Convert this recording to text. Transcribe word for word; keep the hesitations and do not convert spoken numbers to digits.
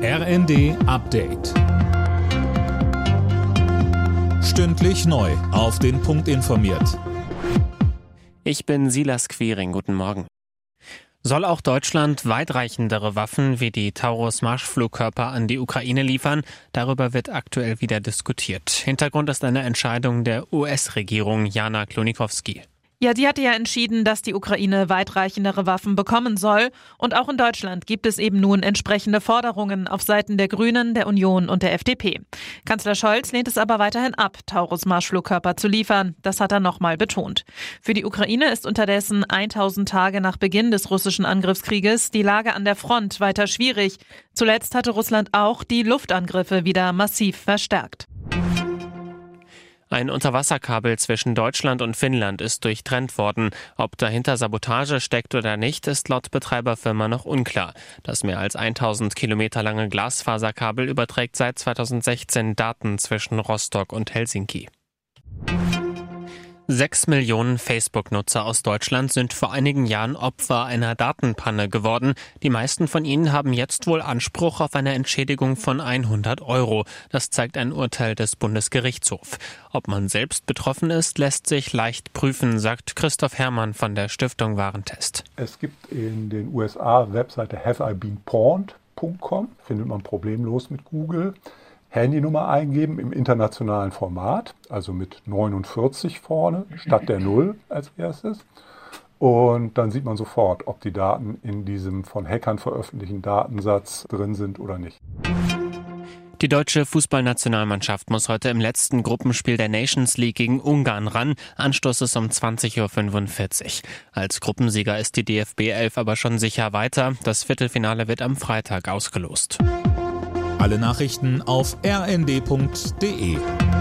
R N D Update. Stündlich neu auf den Punkt informiert. Ich bin Silas Quiring, guten Morgen. Soll auch Deutschland weitreichendere Waffen wie die Taurus-Marschflugkörper an die Ukraine liefern? Darüber wird aktuell wieder diskutiert. Hintergrund ist eine Entscheidung der U S-Regierung, Jana Klonikowski. Ja, die hatte ja entschieden, dass die Ukraine weitreichendere Waffen bekommen soll. Und auch in Deutschland gibt es eben nun entsprechende Forderungen auf Seiten der Grünen, der Union und der F D P. Kanzler Scholz lehnt es aber weiterhin ab, Taurus-Marschflugkörper zu liefern. Das hat er nochmal betont. Für die Ukraine ist unterdessen tausend Tage nach Beginn des russischen Angriffskrieges die Lage an der Front weiter schwierig. Zuletzt hatte Russland auch die Luftangriffe wieder massiv verstärkt. Ein Unterwasserkabel zwischen Deutschland und Finnland ist durchtrennt worden. Ob dahinter Sabotage steckt oder nicht, ist laut Betreiberfirma noch unklar. Das mehr als tausend Kilometer lange Glasfaserkabel überträgt seit zweitausendsechzehn Daten zwischen Rostock und Helsinki. Sechs Millionen Facebook-Nutzer aus Deutschland sind vor einigen Jahren Opfer einer Datenpanne geworden. Die meisten von ihnen haben jetzt wohl Anspruch auf eine Entschädigung von hundert Euro. Das zeigt ein Urteil des Bundesgerichtshofs. Ob man selbst betroffen ist, lässt sich leicht prüfen, sagt Christoph Herrmann von der Stiftung Warentest. Es gibt in den U S A Webseite have I been pawned punkt com, findet man problemlos mit Google. Handynummer eingeben im internationalen Format, also mit neunundvierzig vorne, statt der null als erstes. Und dann sieht man sofort, ob die Daten in diesem von Hackern veröffentlichten Datensatz drin sind oder nicht. Die deutsche Fußballnationalmannschaft muss heute im letzten Gruppenspiel der Nations League gegen Ungarn ran. Anstoß ist um zwanzig Uhr fünfundvierzig. Als Gruppensieger ist die D F B elf aber schon sicher weiter. Das Viertelfinale wird am Freitag ausgelost. Alle Nachrichten auf r n d punkt d e.